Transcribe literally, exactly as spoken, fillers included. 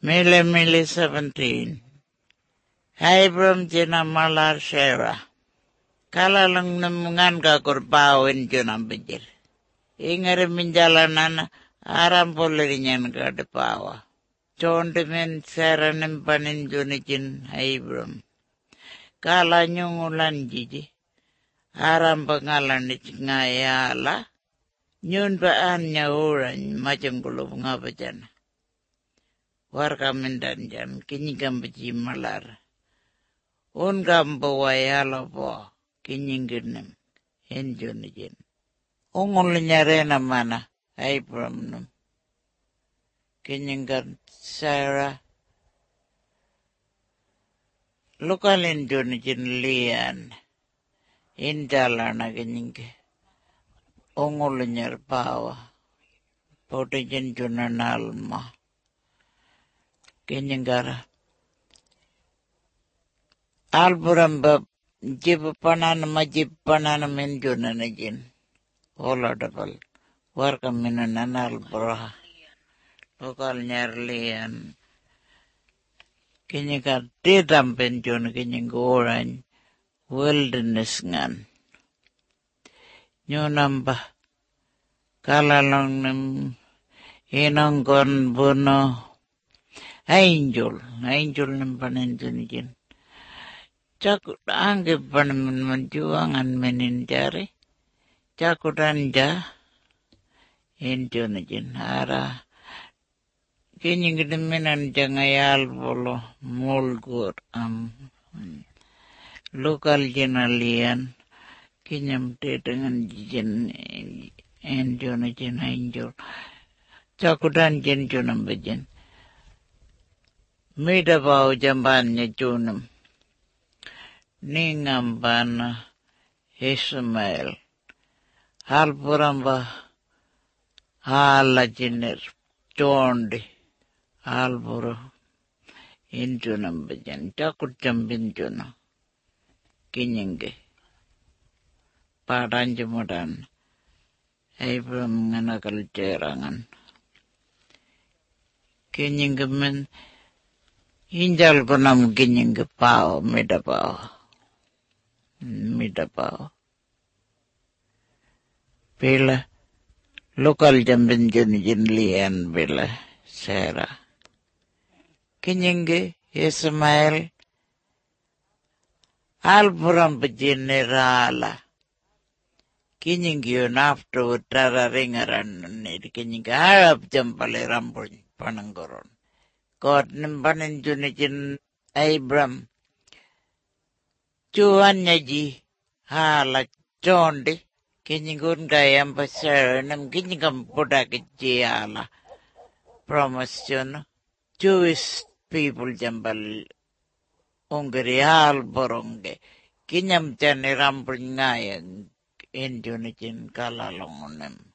Mile Mile seventeen. Abram jina malar Sarah. Kala lang namungan ka kurpawin junang bijir. Ingari minjalanan aram polirinyan ka depawa. Chonde men Sarah nimpanin junikin Abram. Kala nyungulan jiji. Aram pangalan ni ngayala. Nyun paan nya orang macam kulub ngapajan. Warga mendan jan kini gambaji malar. Un gambo wayala po kini genem enjon jen. Ungol nyarena mana Abram num. Kini gan Sarah. Lokal enjon jen lian. Indalana kini ke. Ungol nyar pawa. Pote jen jona nalma. Kenyangara. Alburam bab jib panan majib panan menjuna najin. Ola dabal. Warga minunan alburaha. Lokal nyarlian. Kenyangara dedam penjuna kenyanggoran. Wilderness ngan. Nyunambah. Kalalong nem. Inonggon buno. Angel, angel nampanin junikin. Cakut anggap panen menjuangan menindari. Cakut anja. Injunikin hara. Kini gedeminan jangayal bolo mulgur am. Lokal jenalian. Kinyam te dengan jen injunikin angel. Cakut anjen junam bejen. Mida bau jambannya junum. Ningam bana Ismail. Hal puramba hala jenis condi. Hal puru injunam bejan. Cakut jambin junam. Kinyengge. Padan jemudan. Abram nganakal cerangan. Kinyengge men. Injal kunam kinying ke pao, mida pao. Mida pao. Bila lokal jambin jen jen lian bila Sarah. Kinying ke Ismail. Alpuram pejenerala. Kinying ke yun after utara ringaran nid. Kinying ke harap jampale rampun pananggoron. God nimpanin junikin Abram. Cuan ji hala condi. Kinyingun gayam pasar nam kinyingam poda kecil hala. Promise jono. Jewish people jambal ungeri hal borongge. Kinyam jani rampun ngayang. In junikin kalalongonem.